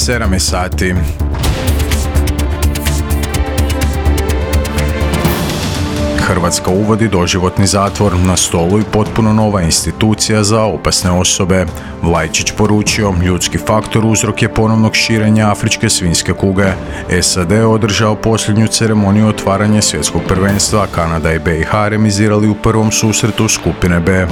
7 sati. Hrvatska uvodi doživotni zatvor, na stolu i potpuno nova institucija za opasne osobe. Vlajčić poručio, ljudski faktor uzrok je ponovnog širenja afričke svinjske kuge. SAD je održao posljednju ceremoniju otvaranja svjetskog prvenstva, Kanada i BiH remizirali u prvom susretu skupine B.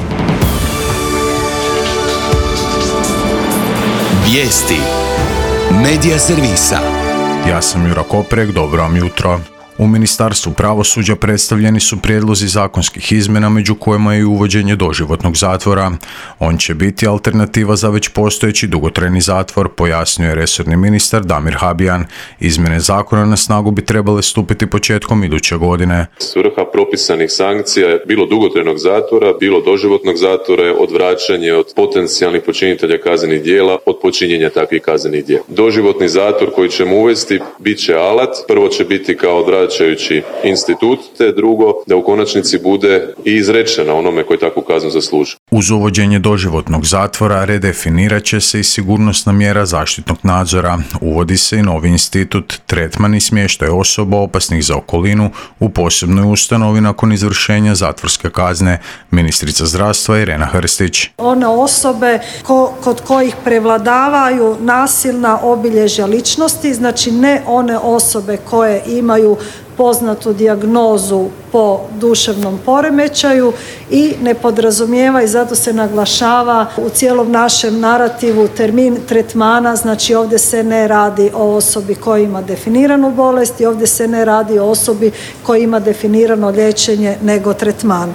Vijesti Medija servisa. Ja sam Jura Koprek, dobro vam jutro. U Ministarstvu pravosuđa predstavljeni su prijedlozi zakonskih izmjena među kojima je i uvođenje doživotnog zatvora. On će biti alternativa za već postojeći dugotrajni zatvor, pojasnio je resorni ministar Damir Habijan. Izmjene zakona na snagu bi trebale stupiti početkom iduće godine. Svrha propisanih sankcija je bilo dugotrajnog zatvora, bilo doživotnog zatvora je odvraćanje od potencijalnih počinitelja kaznenih djela od počinjenja takvih kaznenih djela. Doživotni zatvor koji ćemo uvesti bit će alat, prvo će biti kao odvraćajući institut, te drugo da u konačnici bude i izrečena onome koji takvu kaznu zasluži. Uz uvođenje doživotnog zatvora redefinirat će se i sigurnosna mjera zaštitnog nadzora. Uvodi se i novi institut, tretman i smještaj osoba opasnih za okolinu u posebnoj ustanovi nakon izvršenja zatvorske kazne. Ministrica zdravstva Irena Hrstić. One osobe kod kojih prevladavaju nasilna obilježja ličnosti, znači ne one osobe koje imaju poznatu dijagnozu po duševnom poremećaju i ne podrazumijeva, i zato se naglašava u cijelom našem narativu termin tretmana, znači ovdje se ne radi o osobi koja ima definiranu bolest i ovdje se ne radi o osobi koja ima definirano liječenje, nego tretman.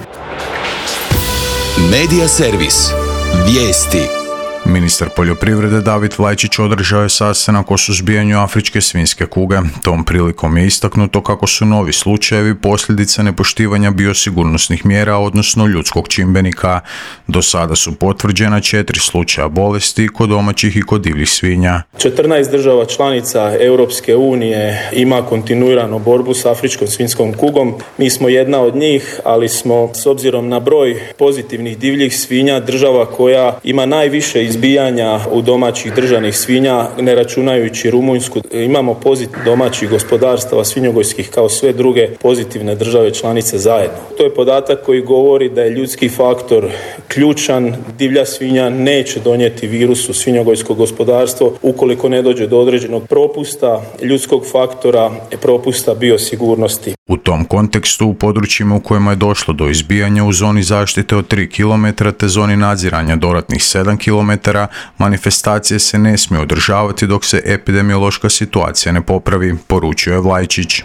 Medija servis. Vijesti. Ministar poljoprivrede David Vlajčić održao je sastanak o suzbijanju afričke svinjske kuge. Tom prilikom je istaknuto kako su novi slučajevi posljedica nepoštivanja biosigurnosnih mjera, odnosno ljudskog čimbenika. Do sada su potvrđena 4 slučaja bolesti kod domaćih i kod divljih svinja. 14 država članica Europske unije ima kontinuiranu borbu s afričkom svinjskom kugom. Mi smo jedna od njih, ali smo s obzirom na broj pozitivnih divljih svinja država koja ima najviše izbijanja u domaćih držanih svinja, ne računajući Rumunjsku. Imamo pozitiv domaćih gospodarstava svinjogojskih kao sve druge pozitivne države članice zajedno. To je podatak koji govori da je ljudski faktor ključan. Divlja svinja neće donijeti virus u svinjogojsko gospodarstvo ukoliko ne dođe do određenog propusta ljudskog faktora, propusta biosigurnosti. U tom kontekstu, u područjima u kojima je došlo do izbijanja u zoni zaštite od 3 km te zoni nadziranja dodatnih 7 km, manifestacije se ne smiju održavati dok se epidemiološka situacija ne popravi, poručio je Vlajčić.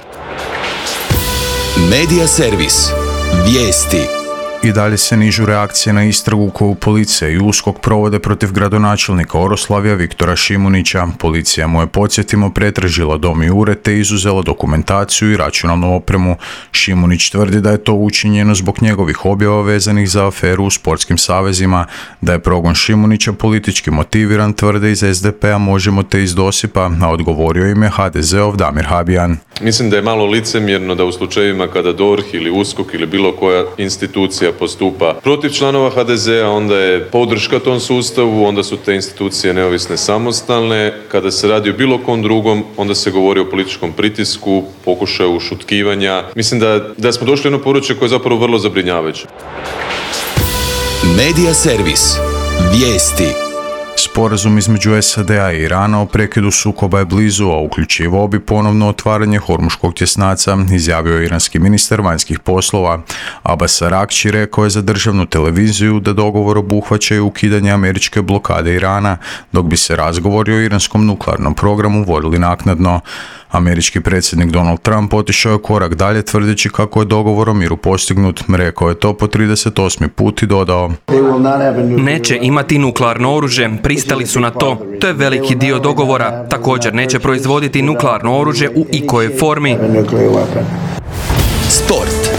Medija servis. Vijesti. I dalje se nižu reakcije na istragu koju policija i USKOK provode protiv gradonačelnika Oroslavlja Viktora Šimunića. Policija mu je, podsjetimo, pretražila dom i ured te izuzela dokumentaciju i računalnu opremu. Šimunić tvrdi da je to učinjeno zbog njegovih objava vezanih za aferu u sportskim savezima. Da je progon Šimunića politički motiviran, tvrde iz SDP-a Možemo te iz dosipa, a odgovorio im je HDZ-ov Damir Habijan. Mislim da je malo licemjerno da u slučajevima kada DORH ili USKOK ili bilo koja institucija postupa protiv članova HDZ-a, onda je podrška tom sustavu, onda su te institucije neovisne, samostalne. Kada se radi o bilo kom drugom, onda se govori o političkom pritisku, pokušaju ušutkivanja. Mislim da smo došli na područje koje je zapravo vrlo zabrinjavajuće. Medija servis. Vijesti. Sporazum između SAD-a i Irana o prekidu sukoba je blizu, a uključivao bi ponovno otvaranje Hormuškog tjesnaca, izjavio je iranski ministar vanjskih poslova. Abbas Arakći rekao je za državnu televiziju da dogovor obuhvaća i ukidanje američke blokade Irana, dok bi se razgovori o iranskom nuklearnom programu vodili naknadno. Američki predsjednik Donald Trump otišao je korak dalje tvrdeći kako je dogovor o miru postignut. Rekao je to po 38. put i dodao: Neće imati nuklearno oružje, pristali su na to. To je veliki dio dogovora. Također neće proizvoditi nuklearno oružje u ikojoj formi. Sport.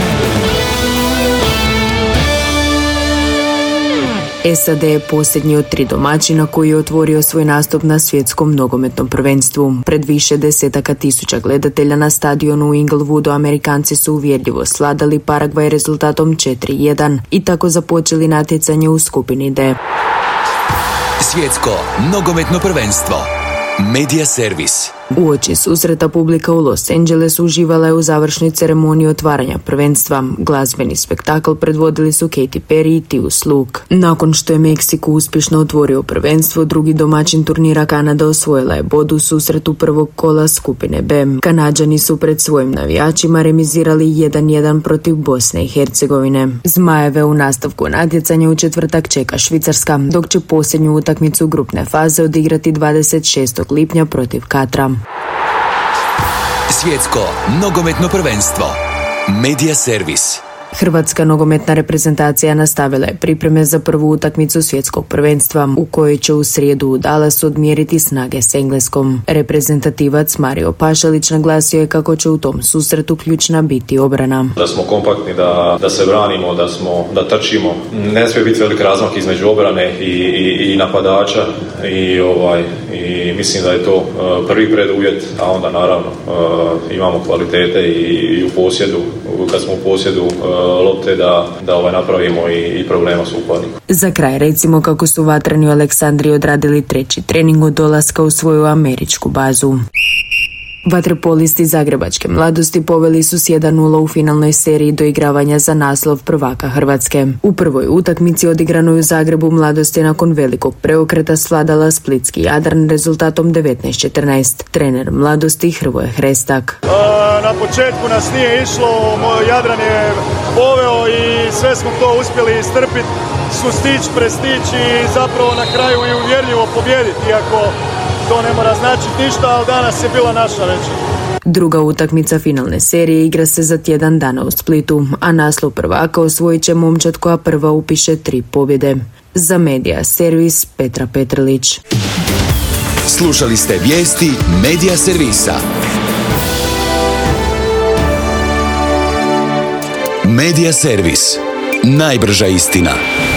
SAD je posljednji od 3 domaćina koji je otvorio svoj nastup na svjetskom nogometnom prvenstvu. Pred više desetaka tisuća gledatelja na stadionu u Inglewoodu Amerikanci su uvjerljivo svladali Paragvaj rezultatom 4:1 i tako započeli natjecanje u skupini D. Svjetsko nogometno prvenstvo. Medija servis. Uoči susreta publika u Los Angelesu uživala je u završnoj ceremoniji otvaranja prvenstva. Glazbeni spektakl predvodili su Katy Perry i Tius Luke. Nakon što je Meksiko uspješno otvorio prvenstvo, drugi domaćin turnira Kanada osvojila je bod u susretu prvog kola skupine B. Kanađani su pred svojim navijačima remizirali 1-1 protiv Bosne i Hercegovine. Zmajeve u nastavku natjecanja u četvrtak čeka Švicarska, dok će posljednju utakmicu grupne faze odigrati 26. lipnja protiv Katra. Svjetsko nogometno prvenstvo. Medija servis. Hrvatska nogometna reprezentacija nastavila je pripreme za prvu utakmicu svjetskog prvenstva, u kojoj će u srijedu u Dallasu odmjeriti snage s Engleskom. Reprezentativac Mario Pašalić naglasio je kako će u tom susretu ključna biti obrana. Da smo kompaktni, da se branimo, da trčimo. Ne smije biti velik razmak između obrane i napadača i mislim da je to prvi preduvjet, a onda naravno imamo kvalitete i u posjedu, kad smo u posjedu lopte da napravimo i problema s upadnikom. Za kraj recimo kako su vatreni u Aleksandriji odradili treći trening od dolaska u svoju američku bazu. Vaterpolisti zagrebačke Mladosti poveli su s 1-0 u finalnoj seriji doigravanja za naslov prvaka Hrvatske. U prvoj utakmici odigranoj u Zagrebu Mladost je nakon velikog preokreta svladala splitski Jadran rezultatom 19-14. Trener Mladosti Hrvoje Hrestak. Na početku nas nije išlo, Jadran je poveo i sve smo to uspjeli istrpiti, sustić, prestić i zapravo na kraju i uvjerljivo pobijediti, iako to ne mora značiti ništa, ali danas je bila naša večer. Druga utakmica finalne serije igra se za tjedan dana u Splitu, a naslov prvaka osvojit će momčad koja prva upiše 3 pobjede. Za Medija servis Petra Petrlić. Slušali ste vijesti Medija servisa. Medija servis. Najbrža istina.